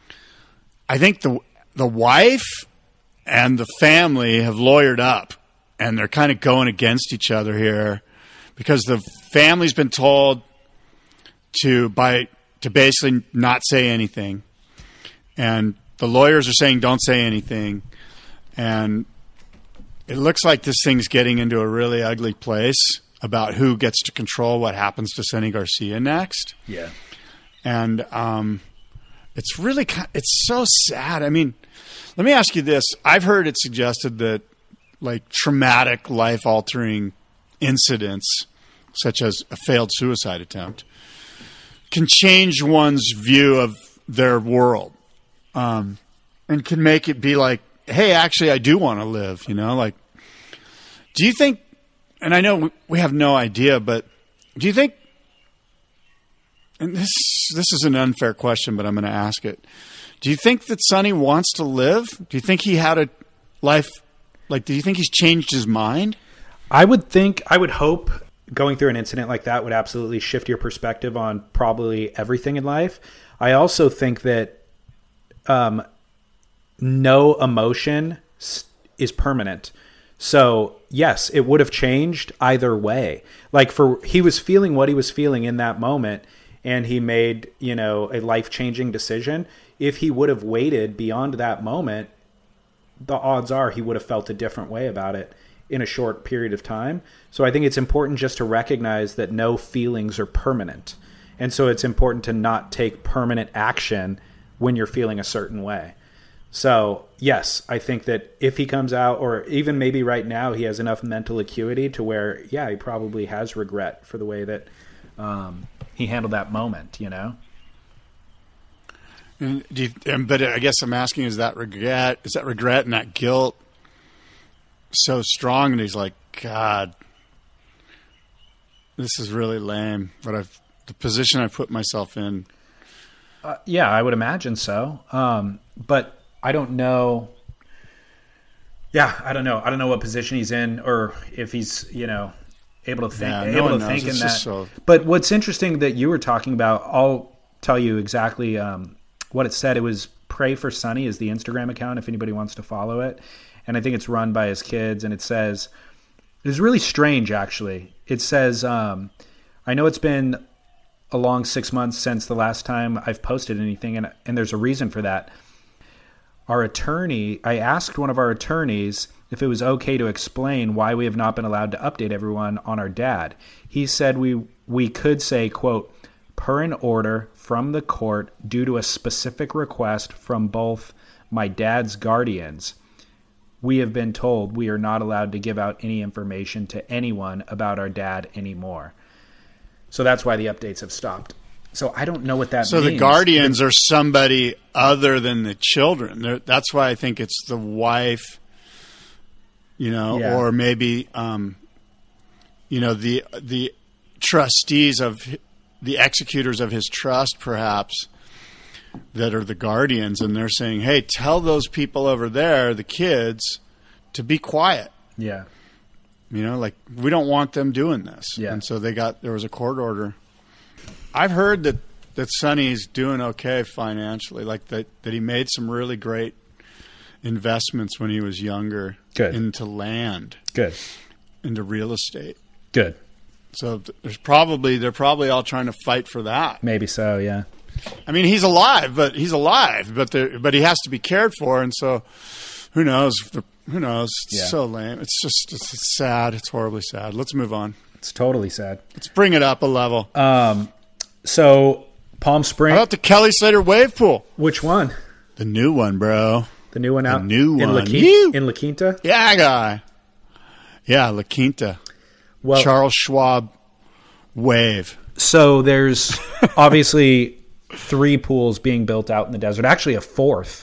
I think the the wife and the family have lawyered up and they're kind of going against each other here because the family's been told to by to basically not say anything, and the lawyers are saying don't say anything, and it looks like this thing's getting into a really ugly place about who gets to control what happens to Sonny Garcia next. Yeah. And um, it's really, it's so sad. I mean, let me ask you this. I've heard it suggested that like traumatic, life-altering incidents, such as a failed suicide attempt, can change one's view of their world, um, and can make it be like, hey, actually, I do want to live, you know? Like, do you think, and I know we have no idea, but do you think, and this this is an unfair question, but I'm going to ask it. Do you think that Sonny wants to live? Do you think he had a life, like, do you think he's changed his mind? I would think, I would hope going through an incident like that would absolutely shift your perspective on probably everything in life. I also think that um, no emotion is permanent. So yes, it would have changed either way. Like for, he was feeling what he was feeling in that moment, and he made, you know, a life-changing decision. If he would have waited beyond that moment, the odds are he would have felt a different way about it in a short period of time. So I think it's important just to recognize that no feelings are permanent. And so it's important to not take permanent action when you're feeling a certain way. So yes, I think that if he comes out, or even maybe right now, he has enough mental acuity to where, yeah, he probably has regret for the way that um, he handled that moment, you know? And do you, and, but I guess I'm asking, is that regret, is that regret and that guilt so strong? And he's like, God, this is really lame, but I've, the position I put myself in. Uh, yeah, I would imagine so. Um, but I don't know. Yeah, I don't know. I don't know what position he's in, or if he's, you know, able to think, yeah, able no to think in that. So... But what's interesting that you were talking about, I'll tell you exactly um, what it said. It was Pray for Sonny is the Instagram account, if anybody wants to follow it. And I think it's run by his kids. And it says, it's really strange, actually. It says, um, I know it's been a long six months since the last time I've posted anything, and and there's a reason for that. Our attorney, I asked one of our attorneys if it was okay to explain why we have not been allowed to update everyone on our dad. He said we we could say, quote, per an order from the court due to a specific request from both my dad's guardians, we have been told we are not allowed to give out any information to anyone about our dad anymore. So that's why the updates have stopped. So I don't know what that so means. So the guardians are somebody other than the children. They're, that's why I think it's the wife, you know, yeah. or maybe, um, you know, the the trustees of the executors of his trust, perhaps, that are the guardians, and they're saying, "Hey, tell those people over there, the kids, to be quiet." Yeah. You know, like, we don't want them doing this. Yeah. And so they got, there was a court order. I've heard that, that Sonny's doing okay financially, like that, that he made some really great investments when he was younger. Good. Into land. Good. Into real estate. Good. So there's probably, they're probably all trying to fight for that. Maybe so, yeah. I mean, he's alive, but he's alive, but the, but he has to be cared for. And so who knows? Who knows? It's yeah. so lame. It's just, it's, it's sad. It's horribly sad. Let's move on. It's totally sad. Let's bring it up a level. Um, so Palm Springs. How about the Kelly Slater wave pool? Which one? The new one, bro. The new one out. The new in one. La Quinta, in La Quinta? Yeah, guy. Yeah, La Quinta. Well, Charles Schwab wave. So there's obviously three pools being built out in the desert. Actually, a fourth.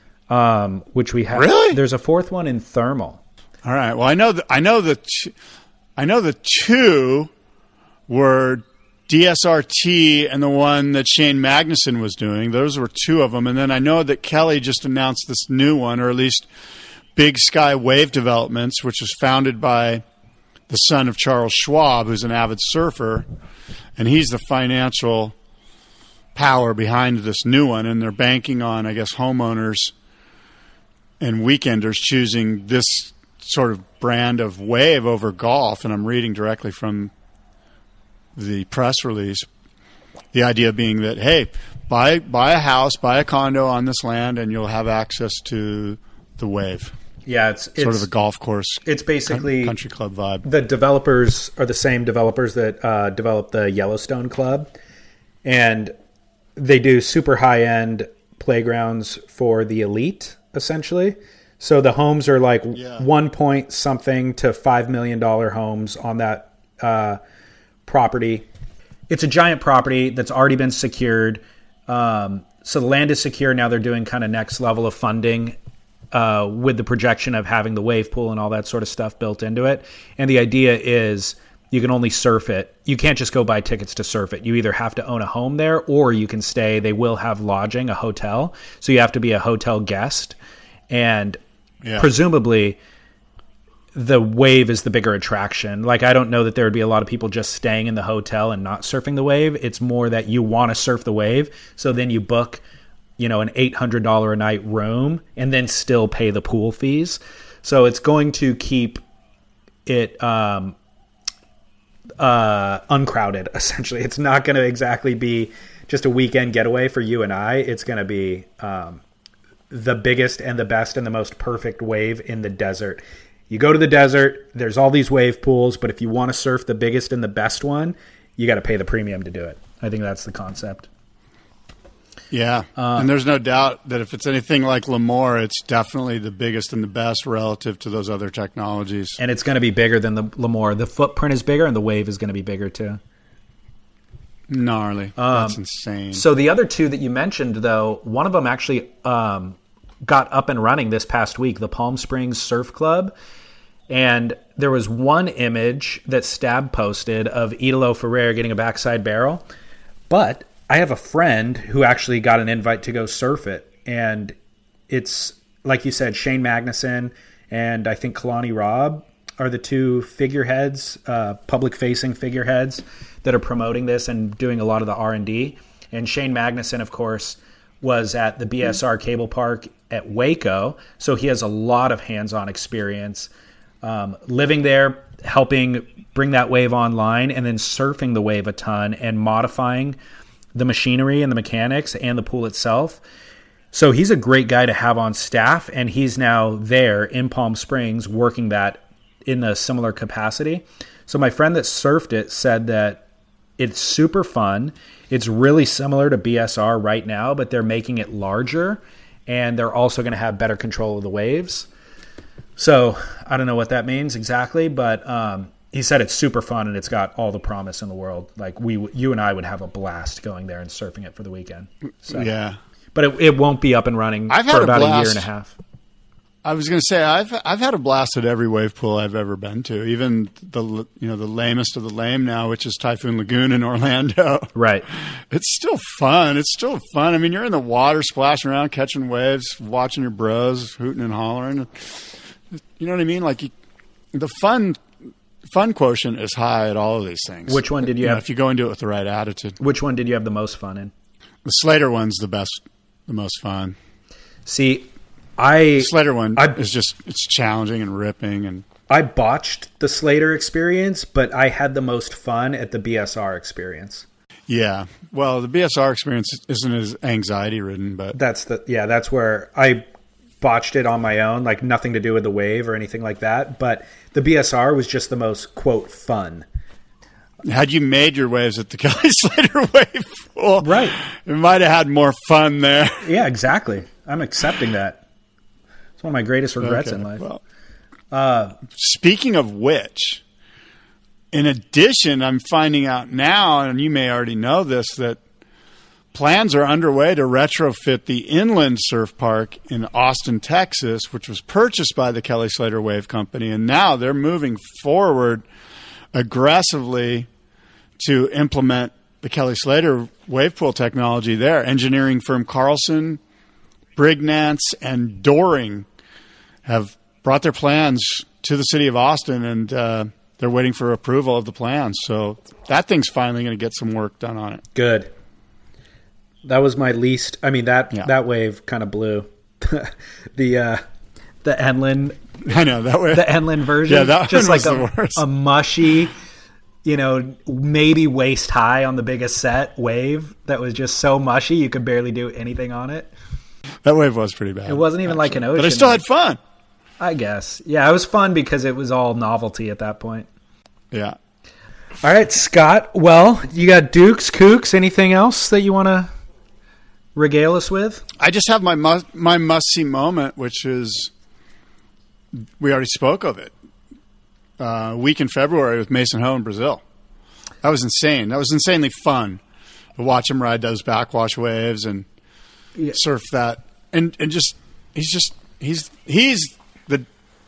Um, which we have. Really? There's a fourth one in Thermal. All right. Well, I know that. I know the. I know the two were D S R T and the one that Shane Magnuson was doing. Those were two of them. And then I know that Kelly just announced this new one, or at least Big Sky Wave Developments, which was founded by the son of Charles Schwab, who's an avid surfer, and he's the financial power behind this new one. And they're banking on, I guess, homeowners and weekenders choosing this sort of brand of wave over golf, and I'm reading directly from the press release. The idea being that, hey, buy buy a house, buy a condo on this land, and you'll have access to the wave. Yeah, it's, it's sort of a golf course. It's basically country club vibe. The developers are the same developers that uh, developed the Yellowstone Club, and they do super high end playgrounds for the elite, essentially. So the homes are like yeah. one point something to five million dollar homes on that uh, property. It's a giant property that's already been secured. Um, so the land is secure. Now they're doing kind of next level of funding uh, with the projection of having the wave pool and all that sort of stuff built into it. And the idea is you can only surf it. You can't just go buy tickets to surf it. You either have to own a home there or you can stay. They will have lodging, a hotel. So you have to be a hotel guest. And yeah. presumably the wave is the bigger attraction. Like, I don't know that there would be a lot of people just staying in the hotel and not surfing the wave. It's more that you want to surf the wave. So then you book, you know, an eight hundred dollars a night room and then still pay the pool fees. So it's going to keep it um, uh, uncrowded, essentially. It's not going to exactly be just a weekend getaway for you and I. It's going to be um, the biggest and the best and the most perfect wave in the desert. You go to the desert, there's all these wave pools, but if you want to surf the biggest and the best one, you got to pay the premium to do it. I think that's the concept. Yeah, uh, and there's no doubt that if it's anything like Lemoore, it's definitely the biggest and the best relative to those other technologies. And it's going to be bigger than the Lemoore. The footprint is bigger, and the wave is going to be bigger too. Gnarly. Um, that's insane. So the other two that you mentioned, though, one of them actually um, got up and running this past week, the Palm Springs Surf Club. And there was one image that Stab posted of Italo Ferrer getting a backside barrel. But I have a friend who actually got an invite to go surf it. And it's, like you said, Shane Magnuson and I think Kalani Robb are the two figureheads, uh, public-facing figureheads that are promoting this and doing a lot of the R and D. And Shane Magnuson, of course, was at the B S R Cable Park at Waco. So he has a lot of hands-on experience um, living there, helping bring that wave online, and then surfing the wave a ton and modifying the machinery and the mechanics and the pool itself. So he's a great guy to have on staff, and he's now there in Palm Springs working that in a similar capacity. So my friend that surfed it said that it's super fun. It's really similar to B S R right now, but they're making it larger, and they're also going to have better control of the waves. So I don't know what that means exactly, but um, he said it's super fun and it's got all the promise in the world. Like we, you and I would have a blast going there and surfing it for the weekend. So, yeah, but it, it won't be up and running I've for had about a, a blast. year and a half. I was going to say I've I've had a blast at every wave pool I've ever been to, even the you know the lamest of the lame now, which is Typhoon Lagoon in Orlando. Right. It's still fun. It's still fun. I mean, you're in the water, splashing around, catching waves, watching your bros hooting and hollering. You know what I mean? Like you, the fun fun quotient is high at all of these things. Which one did you, you have? Know, if you go into it with the right attitude. Which one did you have the most fun in? The Slater one's the best, the most fun. See, I Slater one I, is just it's challenging and ripping, and I botched the Slater experience, but I had the most fun at the B S R experience. Yeah, well, the B S R experience isn't as anxiety ridden, but that's the yeah, that's where I botched it on my own, like nothing to do with the wave or anything like that. But the B S R was just the most quote fun. Had you made your waves at the Kelly Slater wave pool, right, it might have had more fun there. Yeah, exactly. I'm accepting that. It's one of my greatest regrets okay, in life. Well, uh, speaking of which, in addition, I'm finding out now, and you may already know this, that plans are underway to retrofit the Inland Surf Park in Austin, Texas, which was purchased by the Kelly Slater Wave Company, and now they're moving forward aggressively to implement the Kelly Slater wave pool technology there. Engineering firm Carlson, Brignance, and Doring have brought their plans to the city of Austin, and uh, they're waiting for approval of the plans. So that thing's finally going to get some work done on it. Good. That was my least. I mean that yeah. that wave kind of blew. the uh, the Enlin I know that way. The Enlund version. Yeah, that just one like was a, the worst. a mushy, you know, maybe waist high on the biggest set wave that was just so mushy you could barely do anything on it. That wave was pretty bad. It wasn't even actually. like an ocean. But I still had fun. I guess. Yeah, it was fun because it was all novelty at that point. Yeah. All right, Scott. Well, you got Dukes, Kooks. Anything else that you want to regale us with? I just have my mu- my must-see moment, which is, we already spoke of it, uh, week in February with Mason Ho in Brazil. That was insane. That was insanely fun to watch him ride those backwash waves and yeah. surf that. And, and just, he's just, he's, he's the,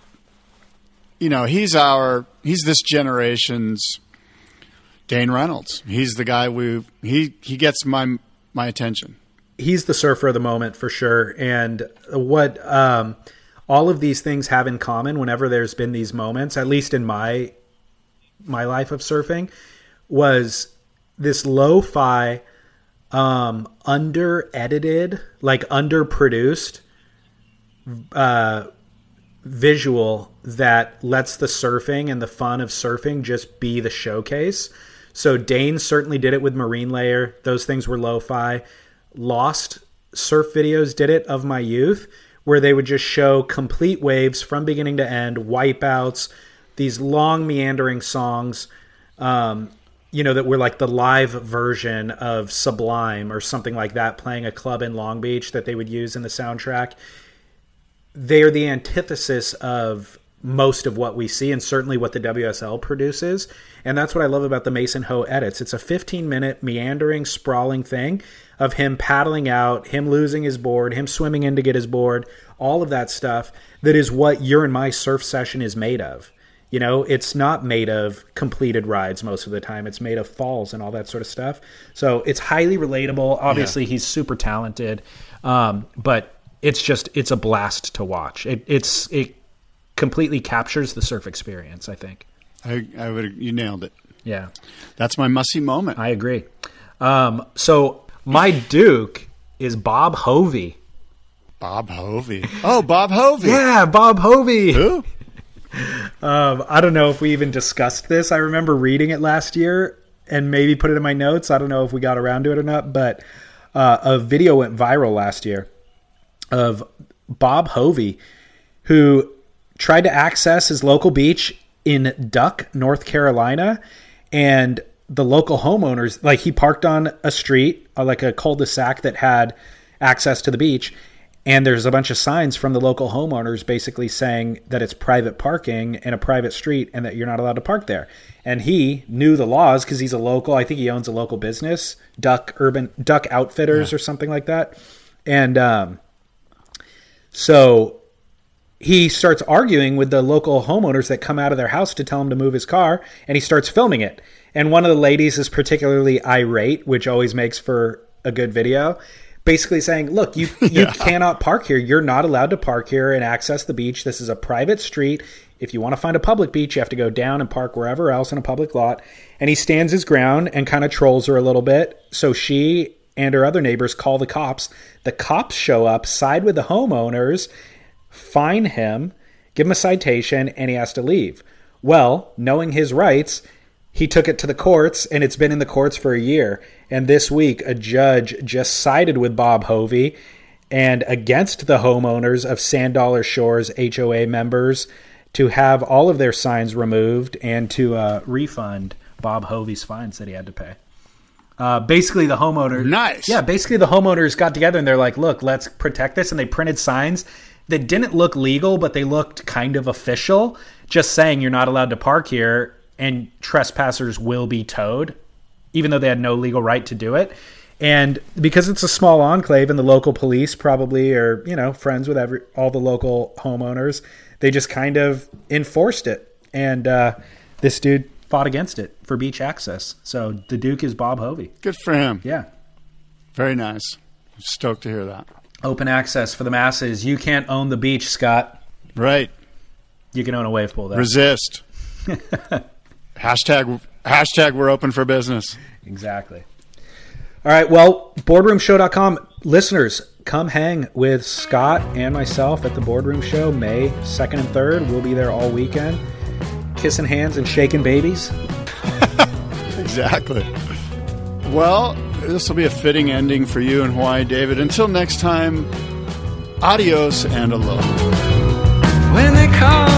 you know, he's our, he's this generation's Dane Reynolds. He's the guy we, he, he gets my, my attention. He's the surfer of the moment for sure. And what um, all of these things have in common whenever there's been these moments, at least in my my life of surfing, was this lo-fi, um, under-edited, like under-produced uh, visual that lets the surfing and the fun of surfing just be the showcase. So Dane certainly did it with Marine Layer. Those things were lo-fi. Lost surf videos did it of my youth, where they would just show complete waves from beginning to end, wipeouts, these long meandering songs, um, you know, that were like the live version of Sublime or something like that, playing a club in Long Beach that they would use in the soundtrack. They are the antithesis of most of what we see, and certainly what the W S L produces. And that's what I love about the Mason Ho edits. It's a fifteen minute meandering, sprawling thing of him paddling out, him losing his board, him swimming in to get his board, all of that stuff that is what your and my surf session is made of. You know, it's not made of completed rides most of the time. It's made of falls and all that sort of stuff. So it's highly relatable. Obviously, yeah. He's super talented, um, but it's just, it's a blast to watch. It, it's, it completely captures the surf experience, I think. I, I would, you nailed it. Yeah. That's my must-see moment. I agree. Um, so my Duke is Bob Hovey. Bob Hovey. Oh, Bob Hovey. Yeah, Bob Hovey. Who? um, I don't know if we even discussed this. I remember reading it last year and maybe put it in my notes. I don't know if we got around to it or not, but uh, a video went viral last year of Bob Hovey, who tried to access his local beach in Duck, North Carolina, and the local homeowners, like he parked on a street, like a cul-de-sac that had access to the beach, and there's a bunch of signs from the local homeowners basically saying that it's private parking in a private street and that you're not allowed to park there. And he knew the laws because he's a local, I think he owns a local business, Duck Urban Duck Outfitters yeah. or something like that. And um, so he starts arguing with the local homeowners that come out of their house to tell him to move his car, and he starts filming it. And one of the ladies is particularly irate, which always makes for a good video, basically saying, look, you, you yeah. cannot park here. You're not allowed to park here and access the beach. This is a private street. If you want to find a public beach, you have to go down and park wherever else in a public lot. And he stands his ground and kind of trolls her a little bit. So she and her other neighbors call the cops. The cops show up, side with the homeowners, fine him, give him a citation, and he has to leave. Well, knowing his rights, he took it to the courts, and it's been in the courts for a year. And this week, a judge just sided with Bob Hovey and against the homeowners of Sand Dollar Shores H O A members to have all of their signs removed and to uh, refund Bob Hovey's fines that he had to pay. Uh, basically, the homeowners... Nice. Yeah, basically the homeowners got together and they're like, look, let's protect this. And they printed signs that didn't look legal, but they looked kind of official, just saying you're not allowed to park here and trespassers will be towed, even though they had no legal right to do it. And because it's a small enclave and the local police probably are, you know, friends with every all the local homeowners, they just kind of enforced it. And uh, this dude fought against it for beach access. So the Duke is Bob Hovey. Good for him. Yeah. Very nice. I'm stoked to hear that. Open access for the masses. You can't own the beach, Scott. Right. You can own a wave pool, though. Resist. Hashtag, hashtag we're open for business. Exactly. All right, well, boardroom show dot com listeners, come hang with Scott and myself at the Boardroom Show May second and third. We'll be there all weekend, kissing hands and shaking babies. Exactly. Well, this will be a fitting ending for you in Hawaii, David. Until next time, adios and aloha. When they call